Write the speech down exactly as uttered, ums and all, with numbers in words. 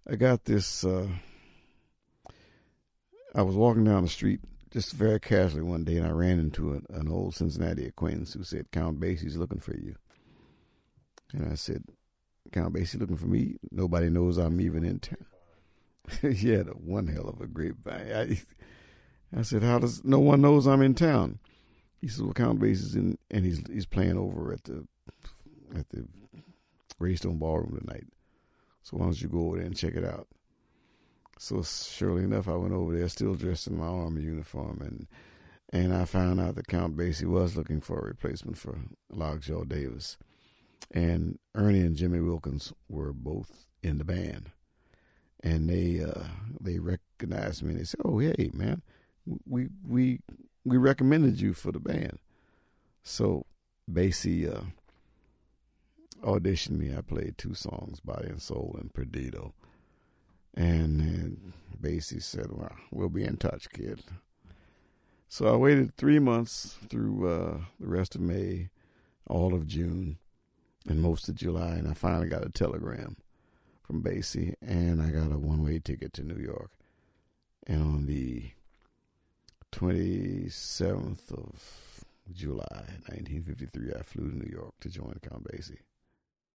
I got this. Uh, I was walking down the street just very casually one day, and I ran into an, an old Cincinnati acquaintance who said, "Count Basie's looking for you." And I said, "Count Basie looking for me? Nobody knows I'm even in town." He had a one hell of a grapevine. I, I said, "How does no one knows I'm in town?" He said, "Well, Count Basie's in, and he's he's playing over at the at the Greystone Ballroom tonight. So why don't you go over there and check it out?" So surely enough, I went over there, still dressed in my Army uniform, and and I found out that Count Basie was looking for a replacement for Lockjaw Davis, and Ernie and Jimmy Wilkins were both in the band, and they uh, they recognized me and they said, "Oh, hey, man, we we we recommended you for the band." So Basie uh, auditioned me. I played two songs, Body and Soul and Perdido. And, and Basie said, "Well, we'll be in touch, kid." So I waited three months through uh, the rest of May, all of June, and most of July, and I finally got a telegram from Basie, and I got a one-way ticket to New York. And on the twenty-seventh of July, nineteen fifty-three, I flew to New York to join Count Basie.